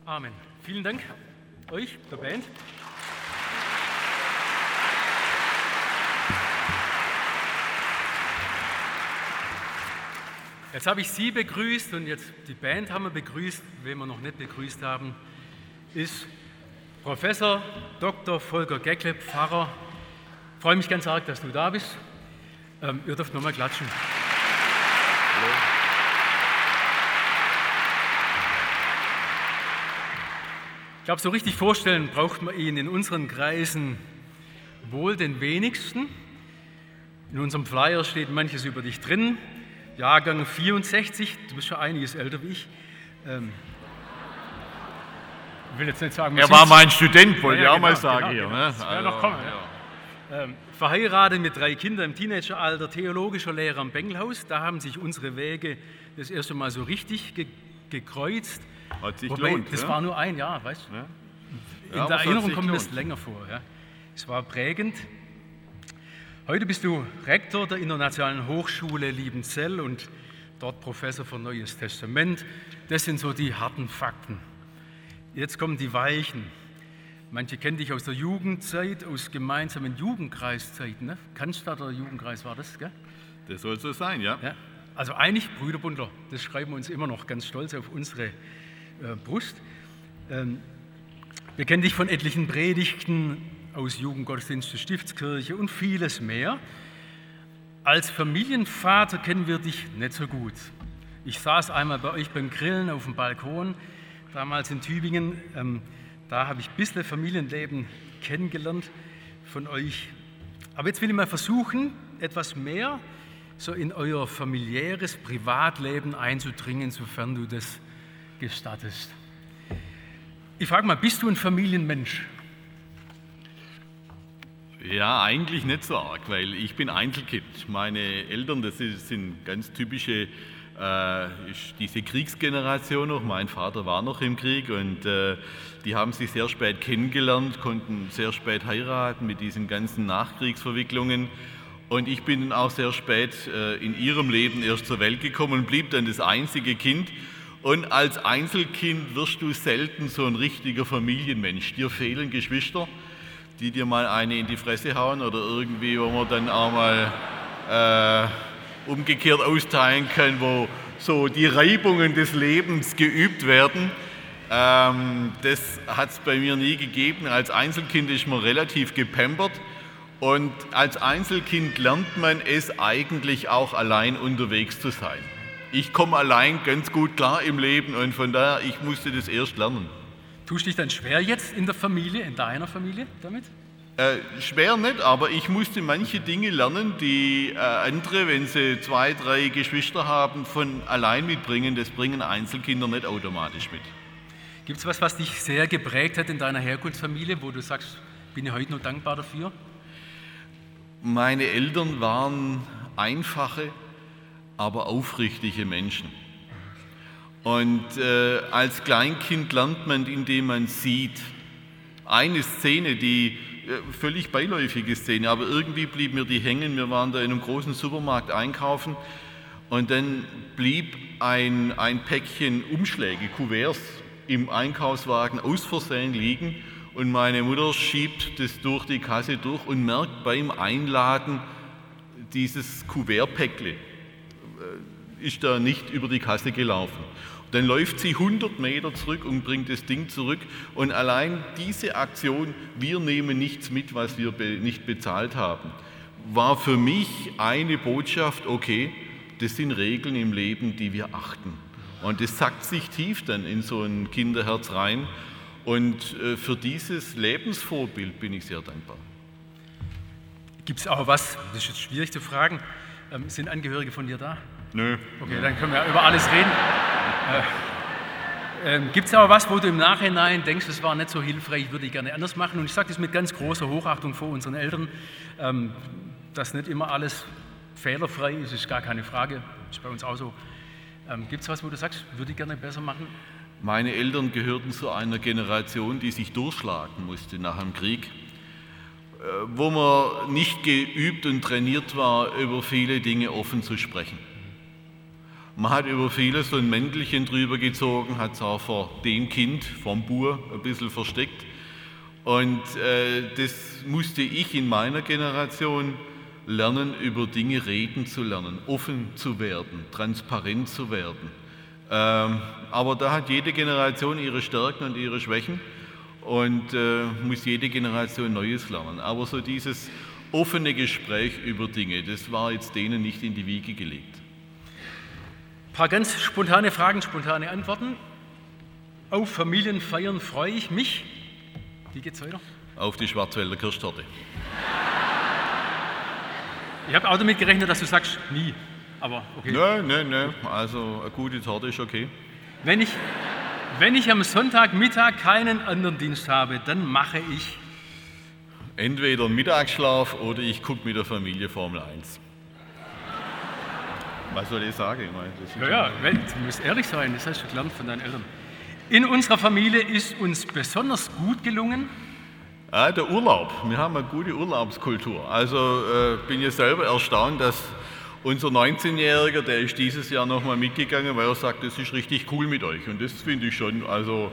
Amen. Vielen Dank euch, der Band. Jetzt habe ich Sie begrüßt und jetzt die Band haben wir begrüßt. Wen wir noch nicht begrüßt haben, ist Professor Dr. Volker Geckle, Pfarrer. Ich freue mich ganz arg, dass du da bist. Ihr dürft nochmal klatschen. Hallo. Ich glaube, so richtig vorstellen braucht man ihn in unseren Kreisen wohl den wenigsten. In unserem Flyer steht manches über dich drin. Jahrgang 64, du bist schon einiges älter wie ich. Ich will jetzt nicht sagen, er war mein Student, wollte ich auch mal sagen hier. Genau. Ne? Das wäre noch kommen. Ja. Verheiratet mit 3 Kindern im Teenageralter, theologischer Lehrer am Bengelhaus. Da haben sich unsere Wege das erste Mal so richtig gekreuzt. Hat sich Wobei, gelohnt. das war nur ein Jahr, weißt du? Ja. In der Erinnerung kommt mir das länger vor. Ja. Es war prägend. Heute bist du Rektor der Internationalen Hochschule Liebenzell und dort Professor für Neues Testament. Das sind so die harten Fakten. Jetzt kommen die Weichen. Manche kennen dich aus der Jugendzeit, aus gemeinsamen Jugendkreiszeiten. Ne? Cannstatter Jugendkreis war das, gell? Das soll so sein, ja. Also eigentlich Brüderbundler, das schreiben wir uns immer noch ganz stolz auf unsere Brust. Wir kennen dich von etlichen Predigten aus Jugendgottesdienst der Stiftskirche und vieles mehr. Als Familienvater kennen wir dich nicht so gut. Ich saß einmal bei euch beim Grillen auf dem Balkon, damals in Tübingen. Da habe ich ein bisschen Familienleben kennengelernt von euch. Aber jetzt will ich mal versuchen, etwas mehr so in euer familiäres Privatleben einzudringen, sofern du das gestattest. Ich frage mal, bist du ein Familienmensch? Ja, eigentlich nicht so arg, weil ich bin Einzelkind. Meine Eltern, das sind ganz typische, diese Kriegsgeneration noch. Mein Vater war noch im Krieg und die haben sich sehr spät kennengelernt, konnten sehr spät heiraten mit diesen ganzen Nachkriegsverwicklungen. Und ich bin auch sehr spät in ihrem Leben erst zur Welt gekommen und blieb dann das einzige Kind. Und als Einzelkind wirst du selten so ein richtiger Familienmensch. Dir fehlen Geschwister, die dir mal eine in die Fresse hauen oder irgendwie, wo man dann auch mal umgekehrt austeilen kann, wo so die Reibungen des Lebens geübt werden. Das hat es bei mir nie gegeben. Als Einzelkind ist man relativ gepampert und als Einzelkind lernt man es eigentlich auch allein unterwegs zu sein. Ich komme allein ganz gut klar im Leben und von daher, ich musste das erst lernen. Tust du dich dann schwer jetzt in der Familie, in deiner Familie damit? Schwer nicht, aber ich musste manche Dinge lernen, die andere, wenn sie 2, 3 Geschwister haben, von allein mitbringen. Das bringen Einzelkinder nicht automatisch mit. Gibt es was dich sehr geprägt hat in deiner Herkunftsfamilie, wo du sagst, bin ich heute noch dankbar dafür? Meine Eltern waren einfache, aber aufrichtige Menschen. Und als Kleinkind lernt man, indem man sieht. Eine Szene, die völlig beiläufige Szene, aber irgendwie blieb mir die hängen. Wir waren da in einem großen Supermarkt einkaufen und dann blieb ein Päckchen Umschläge, Kuverts im Einkaufswagen aus Versehen liegen und meine Mutter schiebt das durch die Kasse durch und merkt beim Einladen, dieses Kuvertpäckle ist da nicht über die Kasse gelaufen. Dann läuft sie 100 Meter zurück und bringt das Ding zurück. Und allein diese Aktion, wir nehmen nichts mit, was wir nicht bezahlt haben, war für mich eine Botschaft, okay, das sind Regeln im Leben, die wir achten. Und das sackt sich tief dann in so ein Kinderherz rein. Und für dieses Lebensvorbild bin ich sehr dankbar. Gibt es auch was, das ist jetzt schwierig zu fragen, sind Angehörige von dir da? Nö. Okay, dann können wir über alles reden. Gibt es aber was, wo du im Nachhinein denkst, das war nicht so hilfreich, würde ich gerne anders machen? Und ich sage das mit ganz großer Hochachtung vor unseren Eltern, dass nicht immer alles fehlerfrei ist, ist gar keine Frage, ist bei uns auch so. Gibt es was, wo du sagst, würde ich gerne besser machen? Meine Eltern gehörten zu einer Generation, die sich durchschlagen musste nach dem Krieg, wo man nicht geübt und trainiert war, über viele Dinge offen zu sprechen. Man hat über vieles so ein Mäntelchen drüber gezogen, hat es auch vor dem Kind, vom Bur, ein bisschen versteckt. Und das musste ich in meiner Generation lernen, über Dinge reden zu lernen, offen zu werden, transparent zu werden. Aber da hat jede Generation ihre Stärken und ihre Schwächen und muss jede Generation Neues lernen. Aber so dieses offene Gespräch über Dinge, das war jetzt denen nicht in die Wiege gelegt. Ein paar ganz spontane Fragen, spontane Antworten. Auf Familienfeiern freue ich mich. Wie geht's weiter? Auf die Schwarzwälder Kirschtorte. Ich habe auch damit gerechnet, dass du sagst, nie. Aber okay. Nein. Also eine gute Torte ist okay. Wenn ich am Sonntagmittag keinen anderen Dienst habe, dann mache ich entweder einen Mittagsschlaf oder ich gucke mit der Familie Formel 1. Was soll ich sagen? Ich meine, du musst ehrlich sein, das hast du gelernt von deinen Eltern. In unserer Familie ist uns besonders gut gelungen. Der Urlaub. Wir haben eine gute Urlaubskultur. Also bin ich selber erstaunt, dass unser 19-Jähriger, der ist dieses Jahr nochmal mitgegangen, weil er sagt, das ist richtig cool mit euch. Und das finde ich schon, also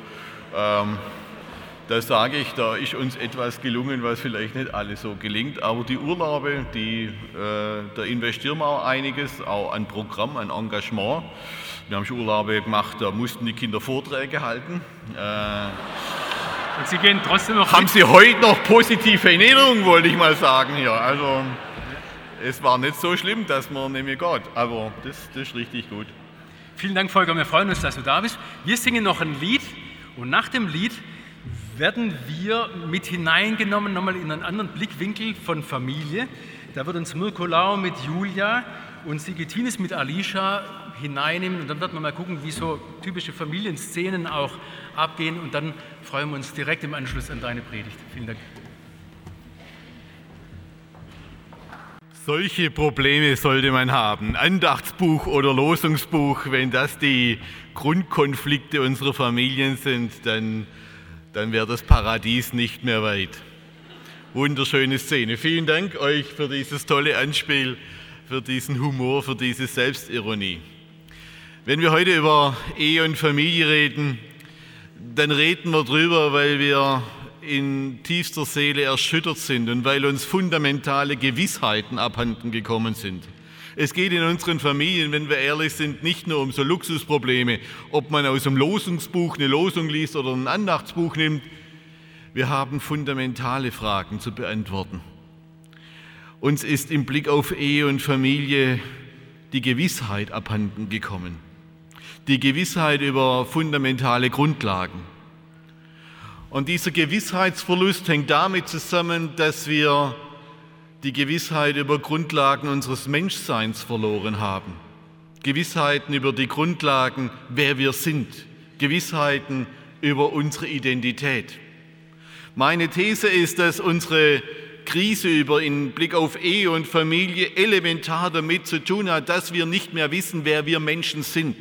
da sage ich, da ist uns etwas gelungen, was vielleicht nicht alles so gelingt. Aber die Urlaube, da investieren wir auch einiges, auch an Programm, an Engagement. Wir haben schon Urlaube gemacht, da mussten die Kinder Vorträge halten. Und sie gehen trotzdem noch haben Sie heute noch positive Erinnerungen, wollte ich mal sagen hier. Also es war nicht so schlimm, dass man nicht mehr geht, aber das ist richtig gut. Vielen Dank, Volker, wir freuen uns, dass du da bist. Wir singen noch ein Lied und nach dem Lied werden wir mit hineingenommen, nochmal in einen anderen Blickwinkel von Familie. Da wird uns Mirko Lau mit Julia und Sigitines mit Alicia hineinnehmen und dann werden wir mal gucken, wie so typische Familienszenen auch abgehen und dann freuen wir uns direkt im Anschluss an deine Predigt. Vielen Dank. Solche Probleme sollte man haben. Andachtsbuch oder Losungsbuch, wenn das die Grundkonflikte unserer Familien sind, dann wäre das Paradies nicht mehr weit. Wunderschöne Szene. Vielen Dank euch für dieses tolle Anspiel, für diesen Humor, für diese Selbstironie. Wenn wir heute über Ehe und Familie reden, dann reden wir drüber, weil wir in tiefster Seele erschüttert sind und weil uns fundamentale Gewissheiten abhanden gekommen sind. Es geht in unseren Familien, wenn wir ehrlich sind, nicht nur um so Luxusprobleme, ob man aus dem Losungsbuch eine Losung liest oder ein Andachtsbuch nimmt. Wir haben fundamentale Fragen zu beantworten. Uns ist im Blick auf Ehe und Familie die Gewissheit abhanden gekommen. Die Gewissheit über fundamentale Grundlagen. Und dieser Gewissheitsverlust hängt damit zusammen, dass wir die Gewissheit über Grundlagen unseres Menschseins verloren haben. Gewissheiten über die Grundlagen, wer wir sind. Gewissheiten über unsere Identität. Meine These ist, dass unsere Krise in Blick auf Ehe und Familie elementar damit zu tun hat, dass wir nicht mehr wissen, wer wir Menschen sind.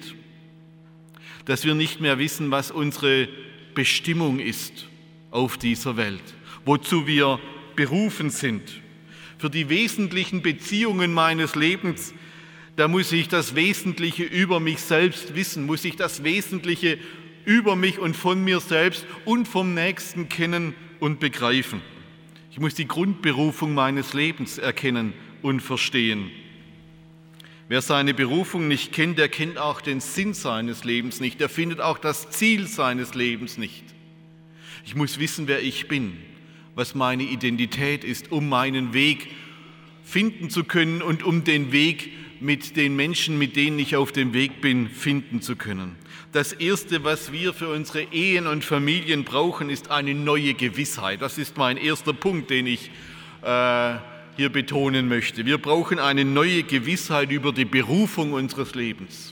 Dass wir nicht mehr wissen, was unsere Bestimmung ist auf dieser Welt, wozu wir berufen sind. Für die wesentlichen Beziehungen meines Lebens, da muss ich das Wesentliche über mich selbst wissen, muss ich das Wesentliche über mich und von mir selbst und vom Nächsten kennen und begreifen. Ich muss die Grundberufung meines Lebens erkennen und verstehen. Wer seine Berufung nicht kennt, der kennt auch den Sinn seines Lebens nicht. Der findet auch das Ziel seines Lebens nicht. Ich muss wissen, wer ich bin, was meine Identität ist, um meinen Weg finden zu können und um den Weg mit den Menschen, mit denen ich auf dem Weg bin, finden zu können. Das Erste, was wir für unsere Ehen und Familien brauchen, ist eine neue Gewissheit. Das ist mein erster Punkt, den ich hier betonen möchte. Wir brauchen eine neue Gewissheit über die Berufung unseres Lebens.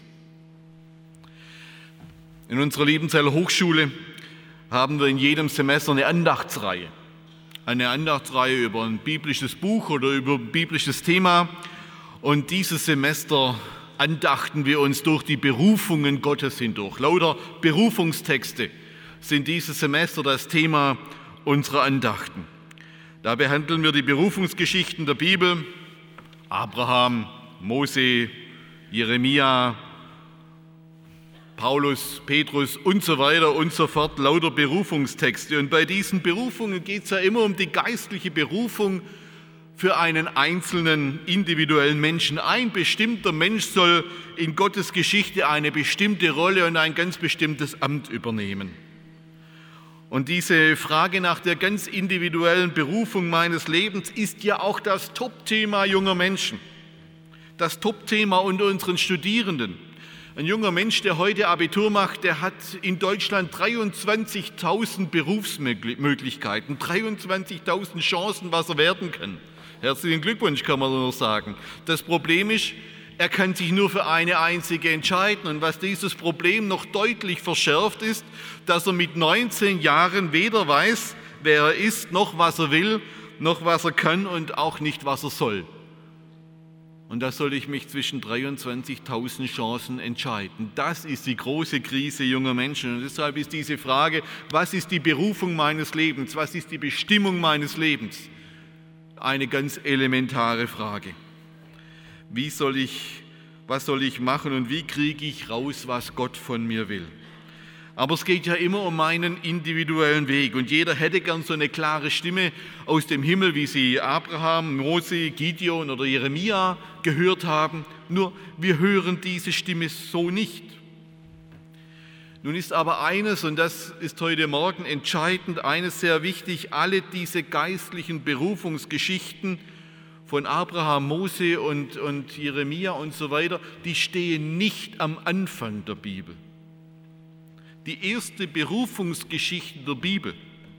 In unserer Liebenzeller Hochschule haben wir in jedem Semester eine Andachtsreihe. Eine Andachtsreihe über ein biblisches Buch oder über ein biblisches Thema. Und dieses Semester andachten wir uns durch die Berufungen Gottes hindurch. Lauter Berufungstexte sind dieses Semester das Thema unserer Andachten. Da behandeln wir die Berufungsgeschichten der Bibel, Abraham, Mose, Jeremia, Paulus, Petrus und so weiter und so fort, lauter Berufungstexte. Und bei diesen Berufungen geht es ja immer um die geistliche Berufung für einen einzelnen individuellen Menschen. Ein bestimmter Mensch soll in Gottes Geschichte eine bestimmte Rolle und ein ganz bestimmtes Amt übernehmen. Und diese Frage nach der ganz individuellen Berufung meines Lebens ist ja auch das Top-Thema junger Menschen. Das Top-Thema unter unseren Studierenden. Ein junger Mensch, der heute Abitur macht, der hat in Deutschland 23.000 Berufsmöglichkeiten, 23.000 Chancen, was er werden kann. Herzlichen Glückwunsch, kann man nur sagen. Das Problem ist, er kann sich nur für eine einzige entscheiden. Und was dieses Problem noch deutlich verschärft ist, dass er mit 19 Jahren weder weiß, wer er ist, noch was er will, noch was er kann und auch nicht, was er soll. Und da soll ich mich zwischen 23.000 Chancen entscheiden. Das ist die große Krise junger Menschen. Und deshalb ist diese Frage, was ist die Berufung meines Lebens, was ist die Bestimmung meines Lebens, eine ganz elementare Frage. Was soll ich machen und wie kriege ich raus, was Gott von mir will? Aber es geht ja immer um meinen individuellen Weg. Und jeder hätte gern so eine klare Stimme aus dem Himmel, wie sie Abraham, Mose, Gideon oder Jeremia gehört haben. Nur wir hören diese Stimme so nicht. Nun ist aber eines, und das ist heute Morgen entscheidend, eines sehr wichtig: alle diese geistlichen Berufungsgeschichten von Abraham, Mose und Jeremia und so weiter, die stehen nicht am Anfang der Bibel. Die erste Berufungsgeschichte der Bibel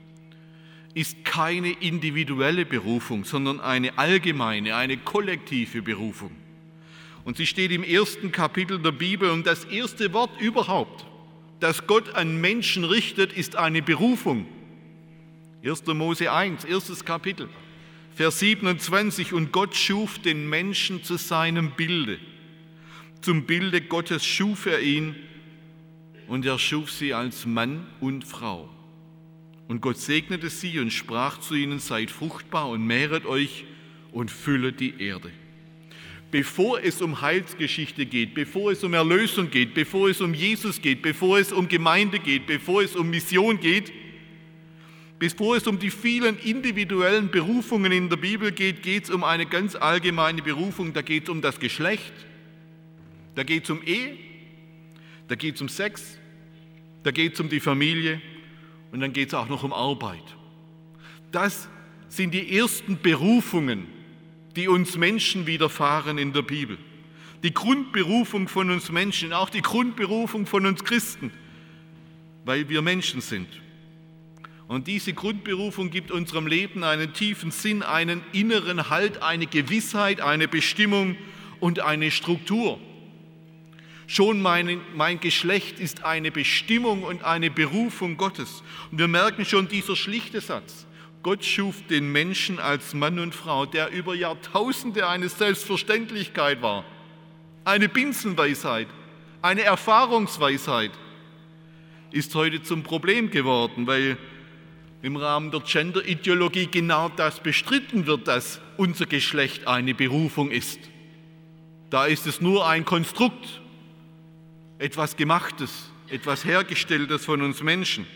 ist keine individuelle Berufung, sondern eine allgemeine, eine kollektive Berufung. Und sie steht im ersten Kapitel der Bibel, und das erste Wort überhaupt, das Gott an Menschen richtet, ist eine Berufung. 1. Mose 1, erstes Kapitel, Vers 27: Und Gott schuf den Menschen zu seinem Bilde. Zum Bilde Gottes schuf er ihn, und er schuf sie als Mann und Frau. Und Gott segnete sie und sprach zu ihnen: Seid fruchtbar und mehret euch und füllet die Erde. Bevor es um Heilsgeschichte geht, bevor es um Erlösung geht, bevor es um Jesus geht, bevor es um Gemeinde geht, bevor es um Mission geht, bevor es um die vielen individuellen Berufungen in der Bibel geht, geht es um eine ganz allgemeine Berufung. Da geht es um das Geschlecht, da geht es um Ehe, da geht es um Sex, da geht es um die Familie und dann geht es auch noch um Arbeit. Das sind die ersten Berufungen, die uns Menschen widerfahren in der Bibel. Die Grundberufung von uns Menschen, auch die Grundberufung von uns Christen, weil wir Menschen sind. Und diese Grundberufung gibt unserem Leben einen tiefen Sinn, einen inneren Halt, eine Gewissheit, eine Bestimmung und eine Struktur. Schon mein Geschlecht ist eine Bestimmung und eine Berufung Gottes. Und wir merken schon, dieser schlichte Satz: Gott schuf den Menschen als Mann und Frau, der über Jahrtausende eine Selbstverständlichkeit war, eine Binsenweisheit, eine Erfahrungsweisheit, ist heute zum Problem geworden, weil im Rahmen der Gender-Ideologie genau das bestritten wird, dass unser Geschlecht eine Berufung ist. Da ist es nur ein Konstrukt, etwas Gemachtes, etwas Hergestelltes von uns Menschen.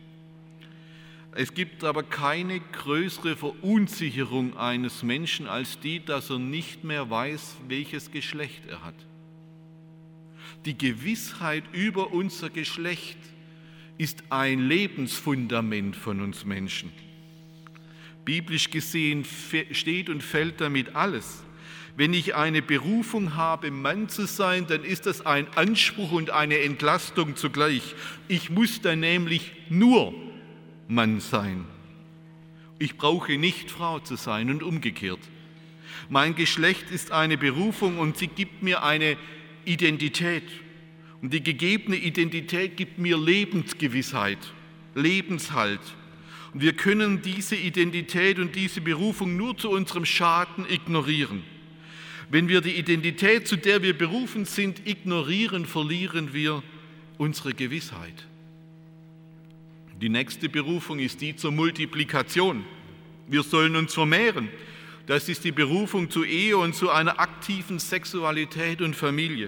Es gibt aber keine größere Verunsicherung eines Menschen als die, dass er nicht mehr weiß, welches Geschlecht er hat. Die Gewissheit über unser Geschlecht ist ein Lebensfundament von uns Menschen. Biblisch gesehen steht und fällt damit alles. Wenn ich eine Berufung habe, Mann zu sein, dann ist das ein Anspruch und eine Entlastung zugleich. Ich muss dann nämlich nur Mann sein. Ich brauche nicht Frau zu sein und umgekehrt. Mein Geschlecht ist eine Berufung und sie gibt mir eine Identität. Und die gegebene Identität gibt mir Lebensgewissheit, Lebenshalt. Und wir können diese Identität und diese Berufung nur zu unserem Schaden ignorieren. Wenn wir die Identität, zu der wir berufen sind, ignorieren, verlieren wir unsere Gewissheit. Die nächste Berufung ist die zur Multiplikation. Wir sollen uns vermehren. Das ist die Berufung zur Ehe und zu einer aktiven Sexualität und Familie.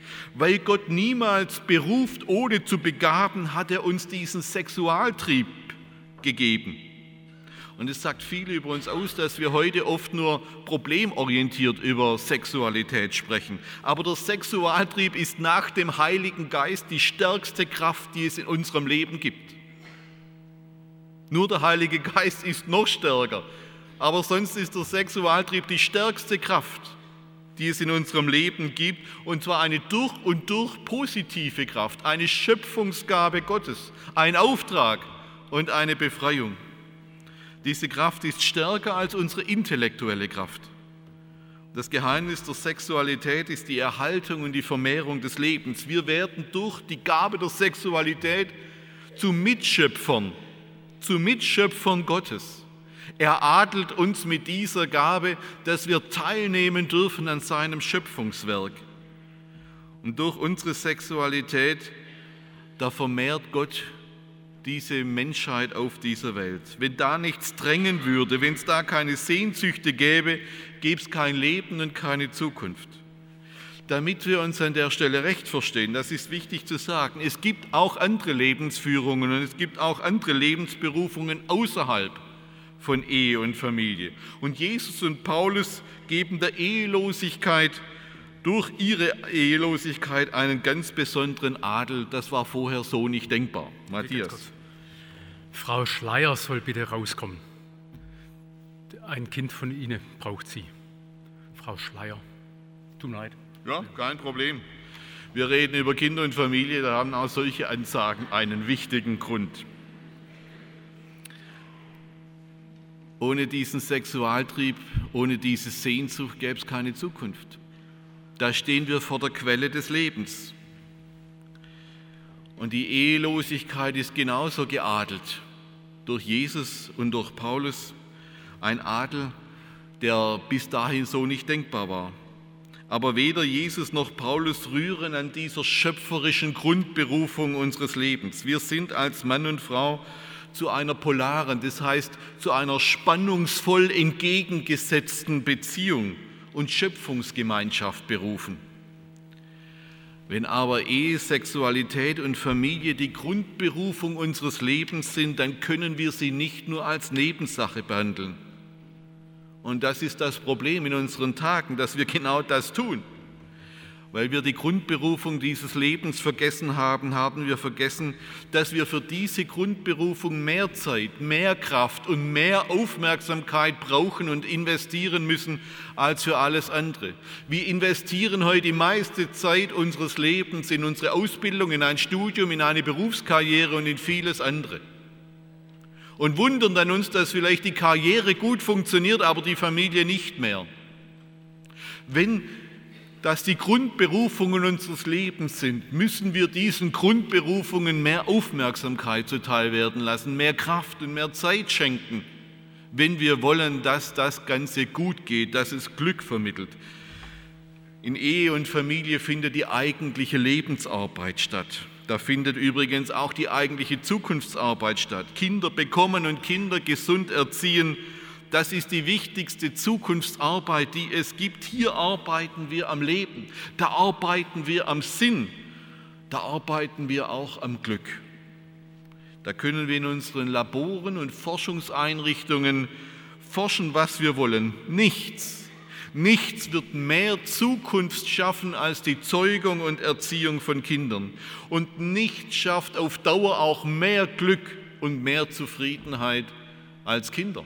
Weil Gott niemals beruft, ohne zu begaben, hat er uns diesen Sexualtrieb gegeben. Und es sagt viel über uns aus, dass wir heute oft nur problemorientiert über Sexualität sprechen. Aber der Sexualtrieb ist nach dem Heiligen Geist die stärkste Kraft, die es in unserem Leben gibt. Nur der Heilige Geist ist noch stärker. Aber sonst ist der Sexualtrieb die stärkste Kraft, die es in unserem Leben gibt. Und zwar eine durch und durch positive Kraft, eine Schöpfungsgabe Gottes, ein Auftrag und eine Befreiung. Diese Kraft ist stärker als unsere intellektuelle Kraft. Das Geheimnis der Sexualität ist die Erhaltung und die Vermehrung des Lebens. Wir werden durch die Gabe der Sexualität zu Mitschöpfern Gottes. Er adelt uns mit dieser Gabe, dass wir teilnehmen dürfen an seinem Schöpfungswerk. Und durch unsere Sexualität, da vermehrt Gott diese Menschheit auf dieser Welt. Wenn da nichts drängen würde, wenn es da keine Sehnsüchte gäbe, gäbe es kein Leben und keine Zukunft. Damit wir uns an der Stelle recht verstehen, das ist wichtig zu sagen, es gibt auch andere Lebensführungen und es gibt auch andere Lebensberufungen außerhalb von Ehe und Familie. Und Jesus und Paulus geben der Ehelosigkeit durch ihre Ehelosigkeit einen ganz besonderen Adel. Das war vorher so nicht denkbar. Matthias. Frau Schleier soll bitte rauskommen. Ein Kind von Ihnen braucht sie. Frau Schleier. Tut mir leid. Ja, kein Problem. Wir reden über Kinder und Familie, da haben auch solche Ansagen einen wichtigen Grund. Ohne diesen Sexualtrieb, ohne diese Sehnsucht gäbe es keine Zukunft. Da stehen wir vor der Quelle des Lebens. Und die Ehelosigkeit ist genauso geadelt durch Jesus und durch Paulus. Ein Adel, der bis dahin so nicht denkbar war. Aber weder Jesus noch Paulus rühren an dieser schöpferischen Grundberufung unseres Lebens. Wir sind als Mann und Frau zu einer polaren, das heißt zu einer spannungsvoll entgegengesetzten Beziehung und Schöpfungsgemeinschaft berufen. Wenn aber Ehe, Sexualität und Familie die Grundberufung unseres Lebens sind, dann können wir sie nicht nur als Nebensache behandeln. Und das ist das Problem in unseren Tagen, dass wir genau das tun. Weil wir die Grundberufung dieses Lebens vergessen haben, haben wir vergessen, dass wir für diese Grundberufung mehr Zeit, mehr Kraft und mehr Aufmerksamkeit brauchen und investieren müssen als für alles andere. Wir investieren heute die meiste Zeit unseres Lebens in unsere Ausbildung, in ein Studium, in eine Berufskarriere und in vieles andere. Und wundern dann uns, dass vielleicht die Karriere gut funktioniert, aber die Familie nicht mehr. Wenn das die Grundberufungen unseres Lebens sind, müssen wir diesen Grundberufungen mehr Aufmerksamkeit zuteil werden lassen, mehr Kraft und mehr Zeit schenken, wenn wir wollen, dass das Ganze gut geht, dass es Glück vermittelt. In Ehe und Familie findet die eigentliche Lebensarbeit statt. Da findet übrigens auch die eigentliche Zukunftsarbeit statt. Kinder bekommen und Kinder gesund erziehen, das ist die wichtigste Zukunftsarbeit, die es gibt. Hier arbeiten wir am Leben, da arbeiten wir am Sinn, da arbeiten wir auch am Glück. Da können wir in unseren Laboren und Forschungseinrichtungen forschen, was wir wollen. Nichts wird mehr Zukunft schaffen als die Zeugung und Erziehung von Kindern. Und nichts schafft auf Dauer auch mehr Glück und mehr Zufriedenheit als Kinder.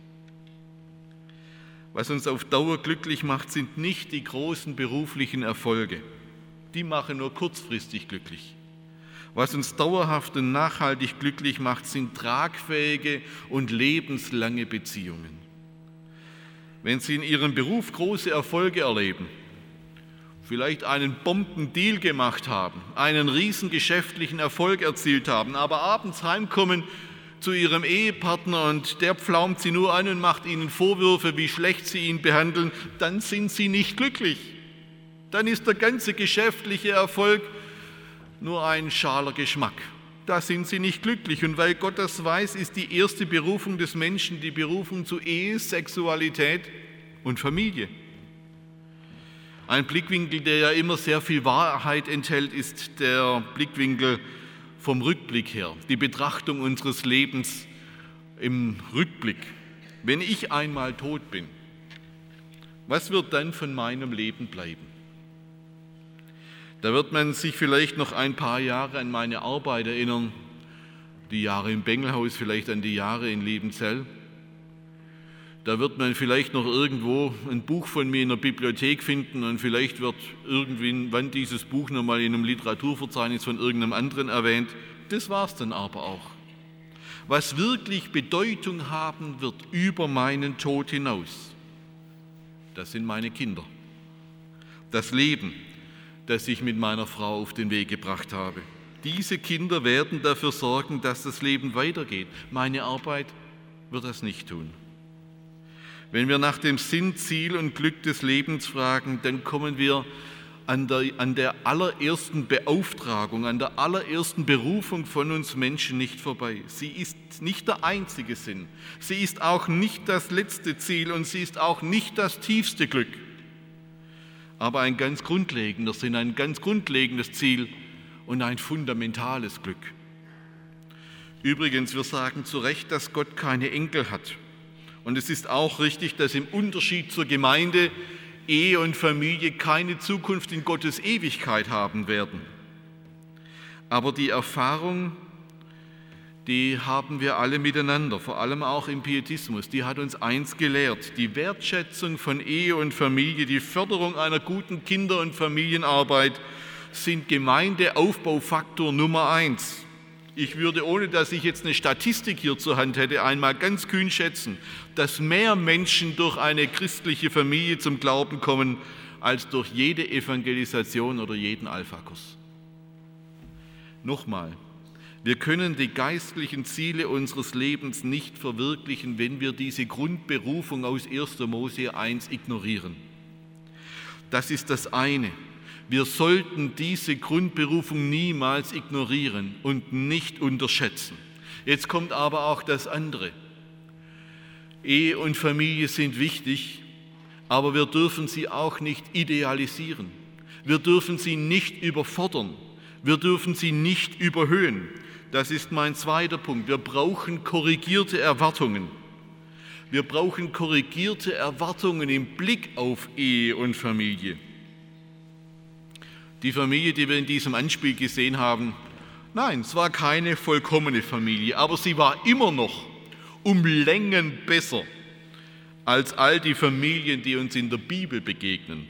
Was uns auf Dauer glücklich macht, sind nicht die großen beruflichen Erfolge. Die machen nur kurzfristig glücklich. Was uns dauerhaft und nachhaltig glücklich macht, sind tragfähige und lebenslange Beziehungen. Wenn Sie in Ihrem Beruf große Erfolge erleben, vielleicht einen Bombendeal gemacht haben, einen riesen geschäftlichen Erfolg erzielt haben, aber abends heimkommen zu Ihrem Ehepartner und der pflaumt Sie nur an und macht Ihnen Vorwürfe, wie schlecht Sie ihn behandeln, dann sind Sie nicht glücklich. Dann ist der ganze geschäftliche Erfolg nur ein schaler Geschmack. Da sind Sie nicht glücklich. Und weil Gott das weiß, ist die erste Berufung des Menschen die Berufung zu Ehe, Sexualität und Familie. Ein Blickwinkel, der ja immer sehr viel Wahrheit enthält, ist der Blickwinkel vom Rückblick her, die Betrachtung unseres Lebens im Rückblick. Wenn ich einmal tot bin, was wird dann von meinem Leben bleiben? Da wird man sich vielleicht noch ein paar Jahre an meine Arbeit erinnern, die Jahre im Bengelhaus, vielleicht an die Jahre in Liebenzell. Da wird man vielleicht noch irgendwo ein Buch von mir in der Bibliothek finden und vielleicht wird irgendwann dieses Buch nochmal in einem Literaturverzeichnis von irgendeinem anderen erwähnt. Das war's dann aber auch. Was wirklich Bedeutung haben wird über meinen Tod hinaus, das sind meine Kinder. Das Leben, das ich mit meiner Frau auf den Weg gebracht habe. Diese Kinder werden dafür sorgen, dass das Leben weitergeht. Meine Arbeit wird das nicht tun. Wenn wir nach dem Sinn, Ziel und Glück des Lebens fragen, dann kommen wir an der allerersten Beauftragung, an der allerersten Berufung von uns Menschen nicht vorbei. Sie ist nicht der einzige Sinn. Sie ist auch nicht das letzte Ziel und sie ist auch nicht das tiefste Glück. Aber ein ganz grundlegender Sinn, ein ganz grundlegendes Ziel und ein fundamentales Glück. Übrigens, wir sagen zu Recht, dass Gott keine Enkel hat. Und es ist auch richtig, dass im Unterschied zur Gemeinde Ehe und Familie keine Zukunft in Gottes Ewigkeit haben werden. Aber die Erfahrung, die haben wir alle miteinander, vor allem auch im Pietismus. Die hat uns eins gelehrt: Die Wertschätzung von Ehe und Familie, die Förderung einer guten Kinder- und Familienarbeit sind Gemeindeaufbaufaktor Nummer 1. Ich würde, ohne dass ich jetzt eine Statistik hier zur Hand hätte, einmal ganz kühn schätzen, dass mehr Menschen durch eine christliche Familie zum Glauben kommen, als durch jede Evangelisation oder jeden Alpha-Kurs. Nochmal, wir können die geistlichen Ziele unseres Lebens nicht verwirklichen, wenn wir diese Grundberufung aus 1. Mose 1 ignorieren. Das ist das eine. Wir sollten diese Grundberufung niemals ignorieren und nicht unterschätzen. Jetzt kommt aber auch das andere. Ehe und Familie sind wichtig, aber wir dürfen sie auch nicht idealisieren. Wir dürfen sie nicht überfordern. Wir dürfen sie nicht überhöhen. Das ist mein zweiter Punkt. Wir brauchen korrigierte Erwartungen. Wir brauchen korrigierte Erwartungen im Blick auf Ehe und Familie. Die Familie, die wir in diesem Anspiel gesehen haben, nein, es war keine vollkommene Familie, aber sie war immer noch um Längen besser als all die Familien, die uns in der Bibel begegnen.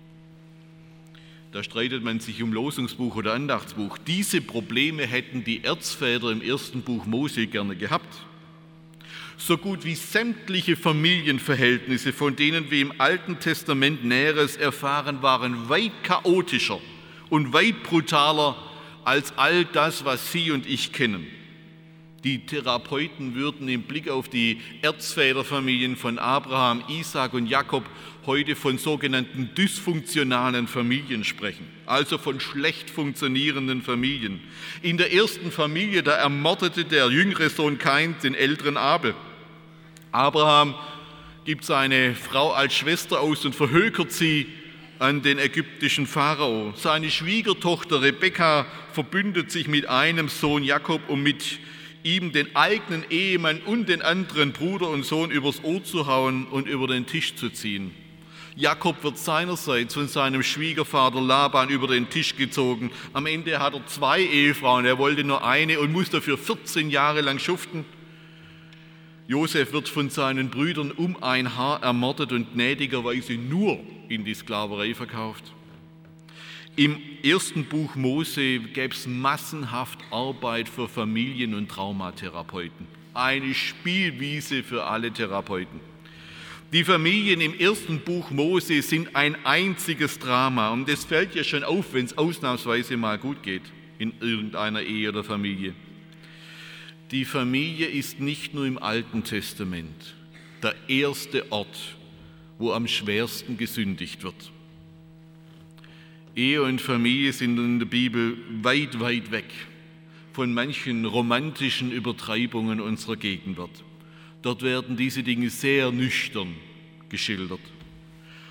Da streitet man sich um Losungsbuch oder Andachtsbuch. Diese Probleme hätten die Erzväter im ersten Buch Mose gerne gehabt. So gut wie sämtliche Familienverhältnisse, von denen wir im Alten Testament Näheres erfahren, waren weit chaotischer und weit brutaler als all das, was Sie und ich kennen. Die Therapeuten würden im Blick auf die Erzväterfamilien von Abraham, Isaak und Jakob heute von sogenannten dysfunktionalen Familien sprechen, also von schlecht funktionierenden Familien. In der ersten Familie, da ermordete der jüngere Sohn Kain den älteren Abel. Abraham gibt seine Frau als Schwester aus und verhökert sie an den ägyptischen Pharao. Seine Schwiegertochter Rebekka verbündet sich mit einem Sohn Jakob, um mit ihm den eigenen Ehemann und den anderen Bruder und Sohn übers Ohr zu hauen und über den Tisch zu ziehen. Jakob wird seinerseits von seinem Schwiegervater Laban über den Tisch gezogen. Am Ende hat er 2 Ehefrauen, er wollte nur eine und muss dafür 14 Jahre lang schuften. Josef wird von seinen Brüdern um ein Haar ermordet und gnädigerweise nur in die Sklaverei verkauft. Im ersten Buch Mose gäbe es massenhaft Arbeit für Familien- und Traumatherapeuten. Eine Spielwiese für alle Therapeuten. Die Familien im ersten Buch Mose sind ein einziges Drama und es fällt ja schon auf, wenn es ausnahmsweise mal gut geht in irgendeiner Ehe oder Familie. Die Familie ist nicht nur im Alten Testament der erste Ort, wo am schwersten gesündigt wird. Ehe und Familie sind in der Bibel weit, weit weg von manchen romantischen Übertreibungen unserer Gegenwart. Dort werden diese Dinge sehr nüchtern geschildert.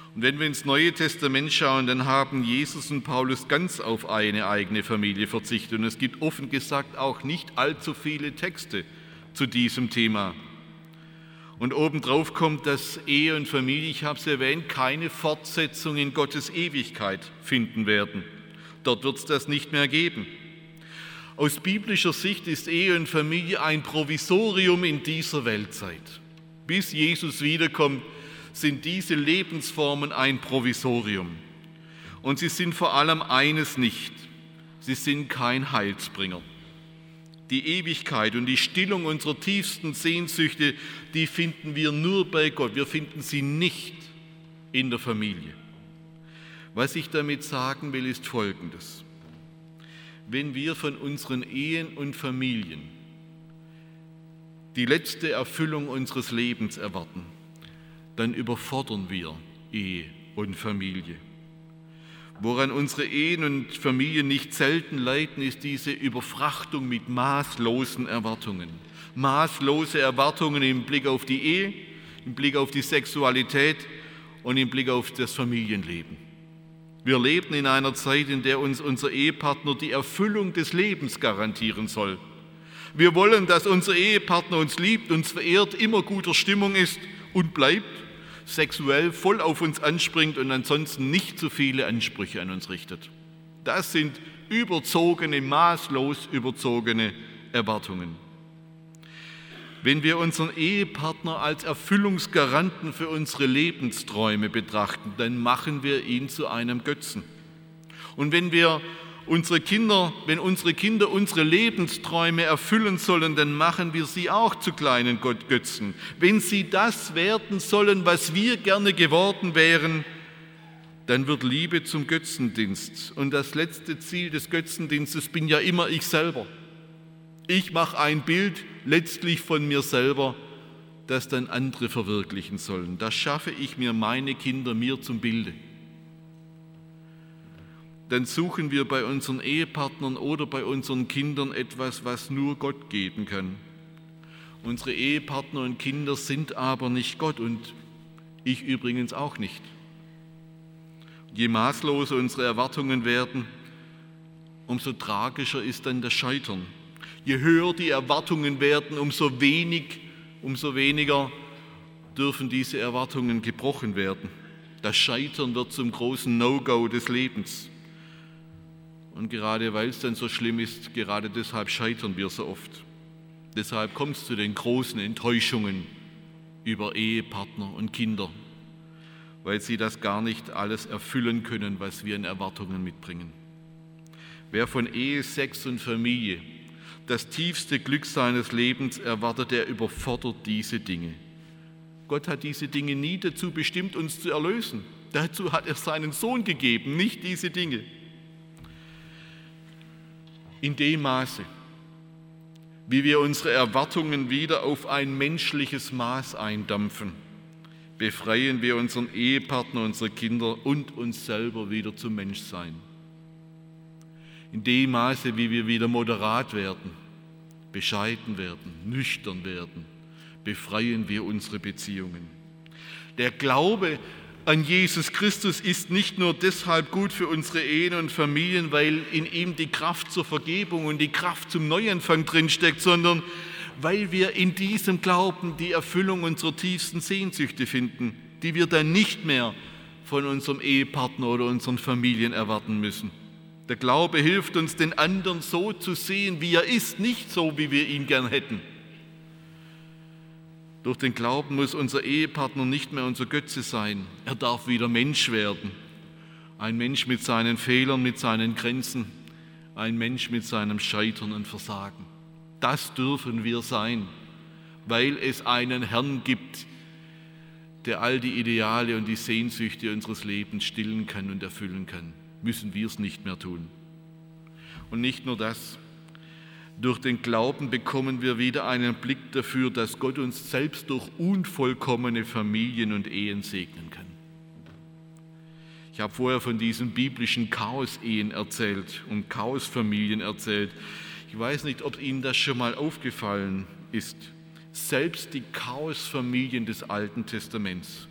Und wenn wir ins Neue Testament schauen, dann haben Jesus und Paulus ganz auf eine eigene Familie verzichtet. Und es gibt offen gesagt auch nicht allzu viele Texte zu diesem Thema. Und obendrauf kommt, dass Ehe und Familie, ich habe es erwähnt, keine Fortsetzung in Gottes Ewigkeit finden werden. Dort wird es das nicht mehr geben. Aus biblischer Sicht ist Ehe und Familie ein Provisorium in dieser Weltzeit. Bis Jesus wiederkommt, sind diese Lebensformen ein Provisorium. Und sie sind vor allem eines nicht: sie sind kein Heilsbringer. Die Ewigkeit und die Stillung unserer tiefsten Sehnsüchte, die finden wir nur bei Gott. Wir finden sie nicht in der Familie. Was ich damit sagen will, ist Folgendes: Wenn wir von unseren Ehen und Familien die letzte Erfüllung unseres Lebens erwarten, dann überfordern wir Ehe und Familie. Woran unsere Ehen und Familien nicht selten leiden, ist diese Überfrachtung mit maßlosen Erwartungen. Maßlose Erwartungen im Blick auf die Ehe, im Blick auf die Sexualität und im Blick auf das Familienleben. Wir leben in einer Zeit, in der uns unser Ehepartner die Erfüllung des Lebens garantieren soll. Wir wollen, dass unser Ehepartner uns liebt, uns verehrt, immer guter Stimmung ist und bleibt, sexuell voll auf uns anspringt und ansonsten nicht zu viele Ansprüche an uns richtet. Das sind überzogene, maßlos überzogene Erwartungen. Wenn wir unseren Ehepartner als Erfüllungsgaranten für unsere Lebensträume betrachten, dann machen wir ihn zu einem Götzen. Und wenn unsere Kinder unsere Lebensträume erfüllen sollen, dann machen wir sie auch zu kleinen Götzen. Wenn sie das werden sollen, was wir gerne geworden wären, dann wird Liebe zum Götzendienst. Und das letzte Ziel des Götzendienstes bin ja immer ich selber. Ich mache ein Bild letztlich von mir selber, das dann andere verwirklichen sollen. Da schaffe ich mir meine Kinder mir zum Bilde. Dann suchen wir bei unseren Ehepartnern oder bei unseren Kindern etwas, was nur Gott geben kann. Unsere Ehepartner und Kinder sind aber nicht Gott und ich übrigens auch nicht. Je maßloser unsere Erwartungen werden, umso tragischer ist dann das Scheitern. Je höher die Erwartungen werden, umso weniger dürfen diese Erwartungen gebrochen werden. Das Scheitern wird zum großen No-Go des Lebens. Und gerade weil es dann so schlimm ist, gerade deshalb scheitern wir so oft. Deshalb kommt es zu den großen Enttäuschungen über Ehepartner und Kinder, weil sie das gar nicht alles erfüllen können, was wir in Erwartungen mitbringen. Wer von Ehe, Sex und Familie das tiefste Glück seines Lebens erwartet, der überfordert diese Dinge. Gott hat diese Dinge nie dazu bestimmt, uns zu erlösen. Dazu hat er seinen Sohn gegeben, nicht diese Dinge. In dem Maße, wie wir unsere Erwartungen wieder auf ein menschliches Maß eindampfen, befreien wir unseren Ehepartner, unsere Kinder und uns selber wieder zum Menschsein. In dem Maße, wie wir wieder moderat werden, bescheiden werden, nüchtern werden, befreien wir unsere Beziehungen. Der Glaube an Jesus Christus ist nicht nur deshalb gut für unsere Ehen und Familien, weil in ihm die Kraft zur Vergebung und die Kraft zum Neuanfang drinsteckt, sondern weil wir in diesem Glauben die Erfüllung unserer tiefsten Sehnsüchte finden, die wir dann nicht mehr von unserem Ehepartner oder unseren Familien erwarten müssen. Der Glaube hilft uns, den anderen so zu sehen, wie er ist, nicht so, wie wir ihn gern hätten. Durch den Glauben muss unser Ehepartner nicht mehr unser Götze sein. Er darf wieder Mensch werden. Ein Mensch mit seinen Fehlern, mit seinen Grenzen. Ein Mensch mit seinem Scheitern und Versagen. Das dürfen wir sein, weil es einen Herrn gibt, der all die Ideale und die Sehnsüchte unseres Lebens stillen kann und erfüllen kann. Müssen wir es nicht mehr tun. Und nicht nur das. Durch den Glauben bekommen wir wieder einen Blick dafür, dass Gott uns selbst durch unvollkommene Familien und Ehen segnen kann. Ich habe vorher von diesen biblischen Chaos-Ehen erzählt und Chaos-Familien erzählt. Ich weiß nicht, ob Ihnen das schon mal aufgefallen ist. Selbst die Chaos-Familien des Alten Testaments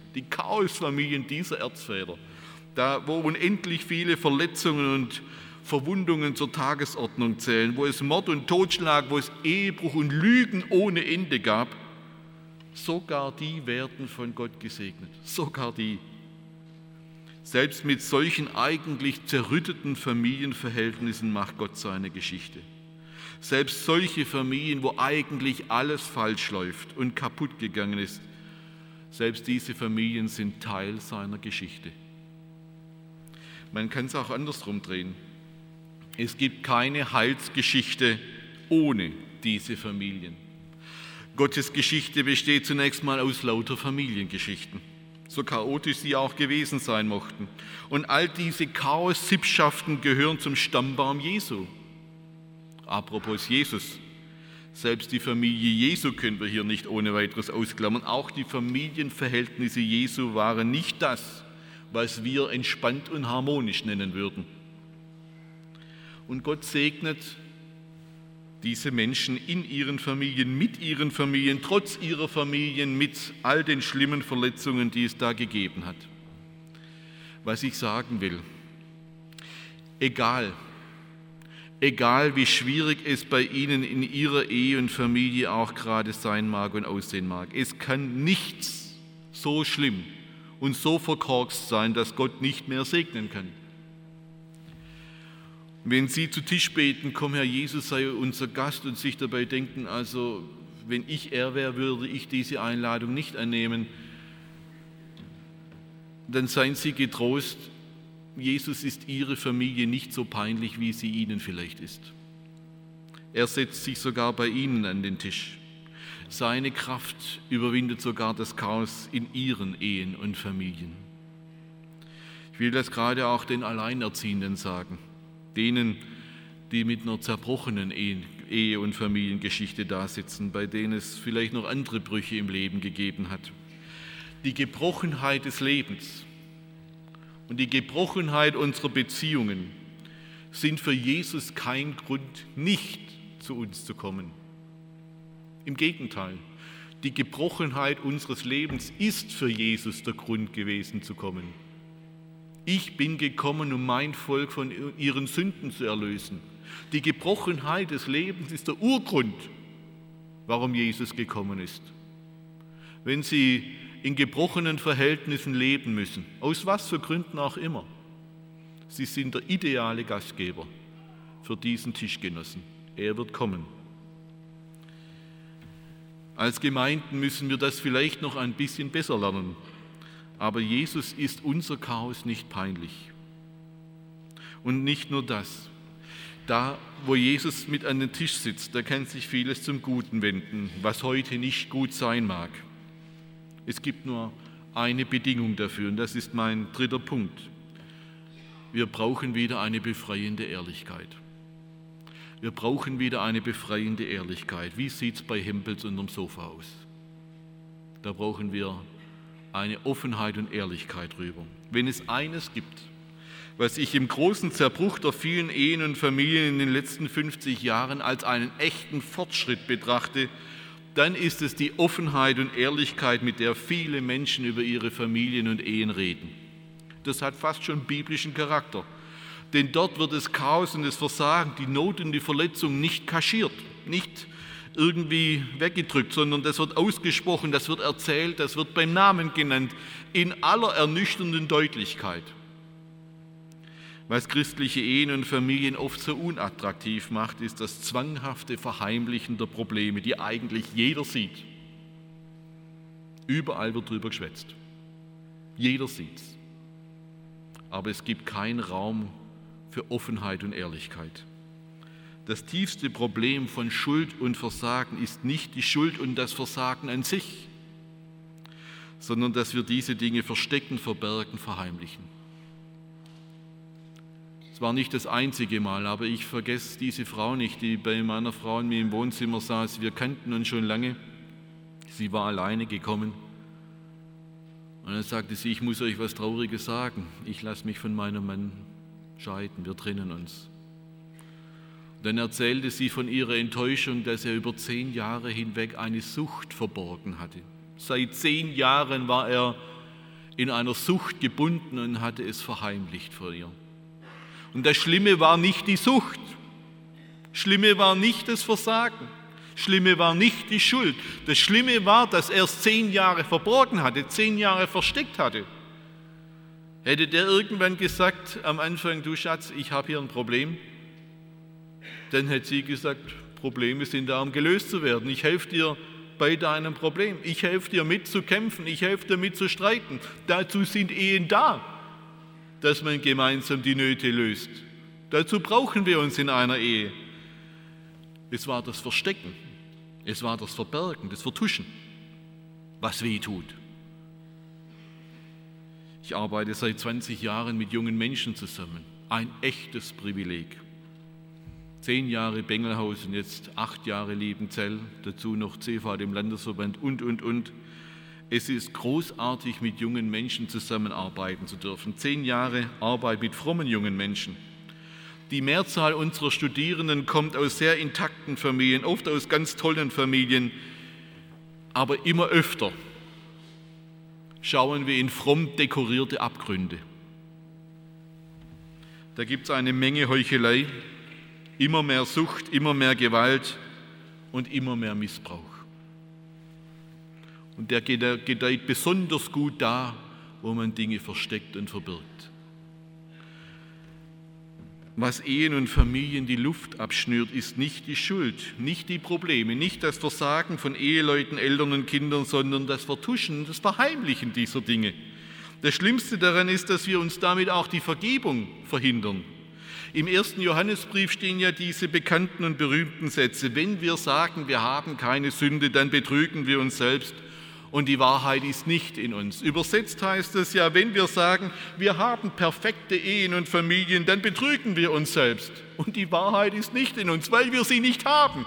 Die Chaosfamilien dieser Erzväter, da wo unendlich viele Verletzungen und Verwundungen zur Tagesordnung zählen, wo es Mord und Totschlag, wo es Ehebruch und Lügen ohne Ende gab, sogar die werden von Gott gesegnet. Sogar die. Selbst mit solchen eigentlich zerrütteten Familienverhältnissen macht Gott seine Geschichte. Selbst solche Familien, wo eigentlich alles falsch läuft und kaputt gegangen ist, selbst diese Familien sind Teil seiner Geschichte. Man kann es auch andersrum drehen. Es gibt keine Heilsgeschichte ohne diese Familien. Gottes Geschichte besteht zunächst mal aus lauter Familiengeschichten, so chaotisch sie auch gewesen sein mochten. Und all diese Chaos-Sippschaften gehören zum Stammbaum Jesu. Apropos Jesus, selbst die Familie Jesu können wir hier nicht ohne weiteres ausklammern. Auch die Familienverhältnisse Jesu waren nicht das, was wir entspannt und harmonisch nennen würden. Und Gott segnet diese Menschen in ihren Familien, mit ihren Familien, trotz ihrer Familien, mit all den schlimmen Verletzungen, die es da gegeben hat. Was ich sagen will, egal wie schwierig es bei Ihnen in Ihrer Ehe und Familie auch gerade sein mag und aussehen mag, es kann nichts so schlimm und so verkorkst sein, dass Gott nicht mehr segnen kann. Wenn Sie zu Tisch beten, komm Herr Jesus, sei unser Gast und sich dabei denken, also wenn ich er wäre, würde ich diese Einladung nicht annehmen, dann seien Sie getrost, Jesus ist Ihre Familie nicht so peinlich, wie sie Ihnen vielleicht ist. Er setzt sich sogar bei Ihnen an den Tisch. Seine Kraft überwindet sogar das Chaos in Ihren Ehen und Familien. Ich will das gerade auch den Alleinerziehenden sagen, denen, die mit einer zerbrochenen Ehe- und Familiengeschichte dasitzen, bei denen es vielleicht noch andere Brüche im Leben gegeben hat. Die Gebrochenheit des Lebens und die Gebrochenheit unserer Beziehungen sind für Jesus kein Grund, nicht zu uns zu kommen. Im Gegenteil, die Gebrochenheit unseres Lebens ist für Jesus der Grund gewesen zu kommen. Ich bin gekommen, um mein Volk von ihren Sünden zu erlösen. Die Gebrochenheit des Lebens ist der Urgrund, warum Jesus gekommen ist. Wenn Sie in gebrochenen Verhältnissen leben müssen, aus was für Gründen auch immer, Sie sind der ideale Gastgeber für diesen Tischgenossen. Er wird kommen. Als Gemeinden müssen wir das vielleicht noch ein bisschen besser lernen, aber Jesus ist unser Chaos nicht peinlich. Und nicht nur das. Da, wo Jesus mit an den Tisch sitzt, da kann sich vieles zum Guten wenden, was heute nicht gut sein mag. Es gibt nur eine Bedingung dafür und das ist mein dritter Punkt. Wir brauchen wieder eine befreiende Ehrlichkeit. Wir brauchen wieder eine befreiende Ehrlichkeit. Wie sieht es bei Hempels unterm Sofa aus? Da brauchen wir eine Offenheit und Ehrlichkeit drüber. Wenn es eines gibt, was ich im großen Zerbruch der vielen Ehen und Familien in den letzten 50 Jahren als einen echten Fortschritt betrachte, dann ist es die Offenheit und Ehrlichkeit, mit der viele Menschen über ihre Familien und Ehen reden. Das hat fast schon biblischen Charakter. Denn dort wird das Chaos und das Versagen, die Not und die Verletzung nicht kaschiert, nicht irgendwie weggedrückt, sondern das wird ausgesprochen, das wird erzählt, das wird beim Namen genannt, in aller ernüchternden Deutlichkeit. Was christliche Ehen und Familien oft so unattraktiv macht, ist das zwanghafte Verheimlichen der Probleme, die eigentlich jeder sieht. Überall wird drüber geschwätzt. Jeder sieht's. Aber es gibt keinen Raum für Offenheit und Ehrlichkeit. Das tiefste Problem von Schuld und Versagen ist nicht die Schuld und das Versagen an sich, sondern dass wir diese Dinge verstecken, verbergen, verheimlichen. Es war nicht das einzige Mal, aber ich vergesse diese Frau nicht, die bei meiner Frau und mir im Wohnzimmer saß. Wir kannten uns schon lange. Sie war alleine gekommen. Und dann sagte sie, ich muss euch was Trauriges sagen. Ich lasse mich von meinem Mann scheiden, wir trennen uns. Dann erzählte sie von ihrer Enttäuschung, dass er über 10 Jahre hinweg eine Sucht verborgen hatte. Seit 10 Jahren war er in einer Sucht gebunden und hatte es verheimlicht vor ihr. Und das Schlimme war nicht die Sucht, Schlimme war nicht das Versagen, Schlimme war nicht die Schuld. Das Schlimme war, dass er es 10 Jahre verborgen hatte, 10 Jahre versteckt hatte. Hätte der irgendwann gesagt am Anfang, du Schatz, ich habe hier ein Problem, dann hätte sie gesagt, Probleme sind da, um gelöst zu werden. Ich helfe dir bei deinem Problem. Ich helfe dir mitzukämpfen. Ich helfe dir mitzustreiten. Dazu sind Ehen da, dass man gemeinsam die Nöte löst. Dazu brauchen wir uns in einer Ehe. Es war das Verstecken, es war das Verbergen, das Vertuschen, was weh tut. Ich arbeite seit 20 Jahren mit jungen Menschen zusammen. Ein echtes Privileg. 10 Jahre Bengelhaus und jetzt 8 Jahre Liebenzell, dazu noch CVAD im Landesverband und. Es ist großartig, mit jungen Menschen zusammenarbeiten zu dürfen. 10 Jahre Arbeit mit frommen jungen Menschen. Die Mehrzahl unserer Studierenden kommt aus sehr intakten Familien, oft aus ganz tollen Familien, aber immer öfter schauen wir in fromm dekorierte Abgründe. Da gibt es eine Menge Heuchelei, immer mehr Sucht, immer mehr Gewalt und immer mehr Missbrauch. Und der gedeiht besonders gut da, wo man Dinge versteckt und verbirgt. Was Ehen und Familien die Luft abschnürt, ist nicht die Schuld, nicht die Probleme, nicht das Versagen von Eheleuten, Eltern und Kindern, sondern das Vertuschen, das Verheimlichen dieser Dinge. Das Schlimmste daran ist, dass wir uns damit auch die Vergebung verhindern. Im 1. Johannesbrief stehen ja diese bekannten und berühmten Sätze: Wenn wir sagen, wir haben keine Sünde, dann betrügen wir uns selbst und die Wahrheit ist nicht in uns. Übersetzt heißt es ja, wenn wir sagen, wir haben perfekte Ehen und Familien, dann betrügen wir uns selbst und die Wahrheit ist nicht in uns, weil wir sie nicht haben.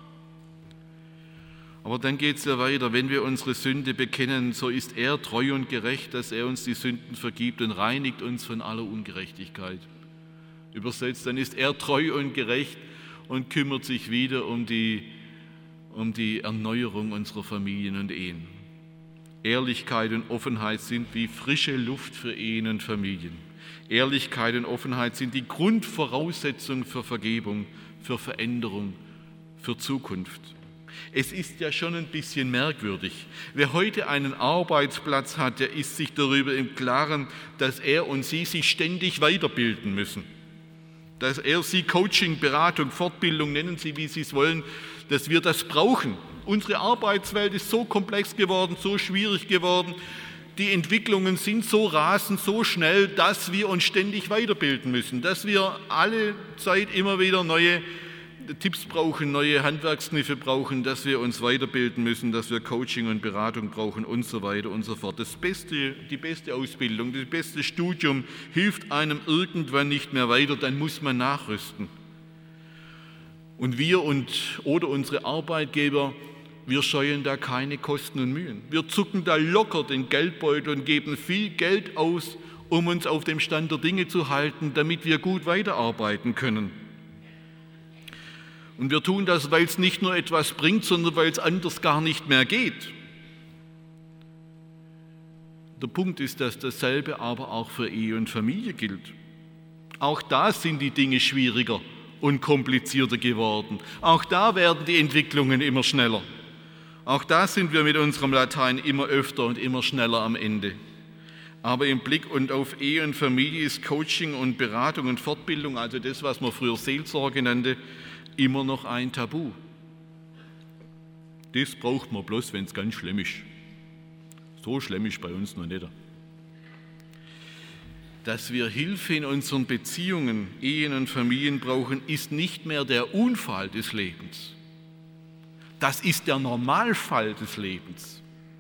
Aber dann geht es ja weiter, wenn wir unsere Sünde bekennen, so ist er treu und gerecht, dass er uns die Sünden vergibt und reinigt uns von aller Ungerechtigkeit. Übersetzt, dann ist er treu und gerecht und kümmert sich wieder um die Erneuerung unserer Familien und Ehen. Ehrlichkeit und Offenheit sind wie frische Luft für Ehen und Familien. Ehrlichkeit und Offenheit sind die Grundvoraussetzung für Vergebung, für Veränderung, für Zukunft. Es ist ja schon ein bisschen merkwürdig. Wer heute einen Arbeitsplatz hat, der ist sich darüber im Klaren, dass er und sie sich ständig weiterbilden müssen. Dass er sie Coaching, Beratung, Fortbildung, nennen Sie, wie Sie es wollen, dass wir das brauchen. Unsere Arbeitswelt ist so komplex geworden, so schwierig geworden. Die Entwicklungen sind so rasend, so schnell, dass wir uns ständig weiterbilden müssen, dass wir alle Zeit immer wieder neue Tipps brauchen, neue Handwerkskniffe brauchen, dass wir uns weiterbilden müssen, dass wir Coaching und Beratung brauchen und so weiter und so fort. Die beste Ausbildung, das beste Studium hilft einem irgendwann nicht mehr weiter, dann muss man nachrüsten. Und wir oder unsere Arbeitgeber, wir scheuen da keine Kosten und Mühen. Wir zucken da locker den Geldbeutel und geben viel Geld aus, um uns auf dem Stand der Dinge zu halten, damit wir gut weiterarbeiten können. Und wir tun das, weil es nicht nur etwas bringt, sondern weil es anders gar nicht mehr geht. Der Punkt ist, dass dasselbe aber auch für Ehe und Familie gilt. Auch da sind die Dinge schwieriger und komplizierter geworden. Auch da werden die Entwicklungen immer schneller. Auch da sind wir mit unserem Latein immer öfter und immer schneller am Ende. Aber im Blick und auf Ehe und Familie ist Coaching und Beratung und Fortbildung, also das, was man früher Seelsorge nannte, immer noch ein Tabu. Das braucht man bloß, wenn es ganz schlimm ist. So schlimm ist bei uns noch nicht. Dass wir Hilfe in unseren Beziehungen, Ehen und Familien brauchen, ist nicht mehr der Unfall des Lebens. Das ist der Normalfall des Lebens.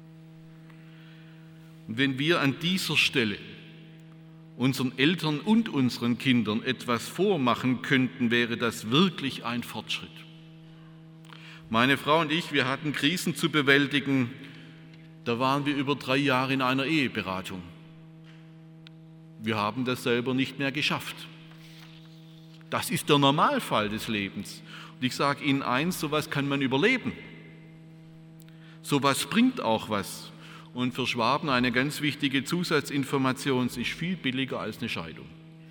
Und wenn wir an dieser Stelle unseren Eltern und unseren Kindern etwas vormachen könnten, wäre das wirklich ein Fortschritt. Meine Frau und ich, wir hatten Krisen zu bewältigen, da waren wir über 3 Jahre in einer Eheberatung. Wir haben das selber nicht mehr geschafft. Das ist der Normalfall des Lebens. Und ich sage Ihnen eins, sowas kann man überleben. Sowas bringt auch was. Und für Schwaben eine ganz wichtige Zusatzinformation: es ist viel billiger als eine Scheidung.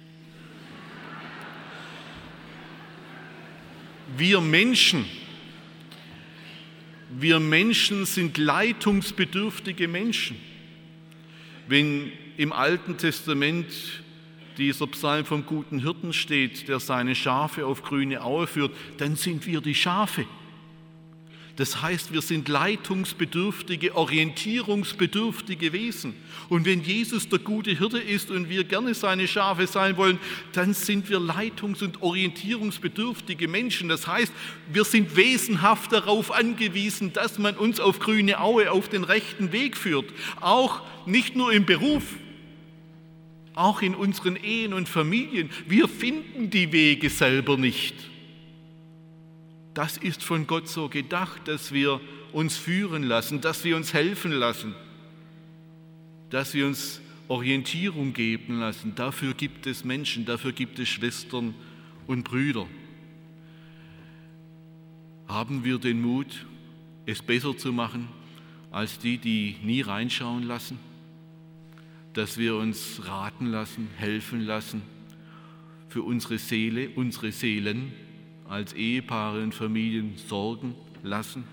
Wir Menschen sind leitungsbedürftige Menschen. Wenn im Alten Testament dieser Psalm vom guten Hirten steht, der seine Schafe auf grüne Aue führt, dann sind wir die Schafe. Das heißt, wir sind leitungsbedürftige, orientierungsbedürftige Wesen. Und wenn Jesus der gute Hirte ist und wir gerne seine Schafe sein wollen, dann sind wir leitungs- und orientierungsbedürftige Menschen. Das heißt, wir sind wesenhaft darauf angewiesen, dass man uns auf grüne Aue auf den rechten Weg führt. Auch nicht nur im Beruf, auch in unseren Ehen und Familien. Wir finden die Wege selber nicht. Das ist von Gott so gedacht, dass wir uns führen lassen, dass wir uns helfen lassen, dass wir uns Orientierung geben lassen. Dafür gibt es Menschen, dafür gibt es Schwestern und Brüder. Haben wir den Mut, es besser zu machen als die, die nie reinschauen lassen? Dass wir uns raten lassen, helfen lassen für unsere Seele, unsere Seelen, als Ehepaare und Familien sorgen lassen?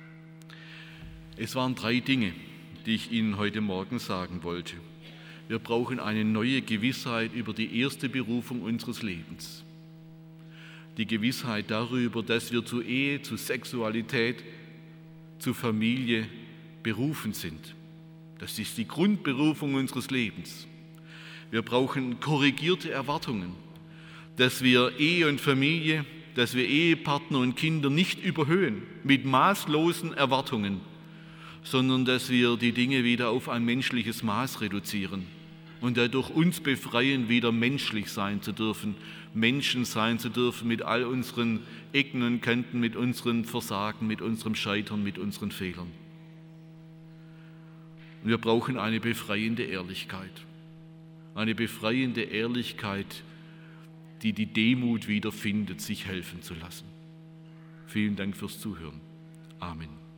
Es waren 3 Dinge, die ich Ihnen heute Morgen sagen wollte. Wir brauchen eine neue Gewissheit über die erste Berufung unseres Lebens. Die Gewissheit darüber, dass wir zu Ehe, zu Sexualität, zu Familie berufen sind. Das ist die Grundberufung unseres Lebens. Wir brauchen korrigierte Erwartungen, dass wir Ehe und Familie, dass wir Ehepartner und Kinder nicht überhöhen mit maßlosen Erwartungen, sondern dass wir die Dinge wieder auf ein menschliches Maß reduzieren und dadurch uns befreien, wieder menschlich sein zu dürfen, Menschen sein zu dürfen mit all unseren Ecken und Kanten, mit unseren Versagen, mit unserem Scheitern, mit unseren Fehlern. Und wir brauchen eine befreiende Ehrlichkeit. Eine befreiende Ehrlichkeit, die die Demut wiederfindet, sich helfen zu lassen. Vielen Dank fürs Zuhören. Amen.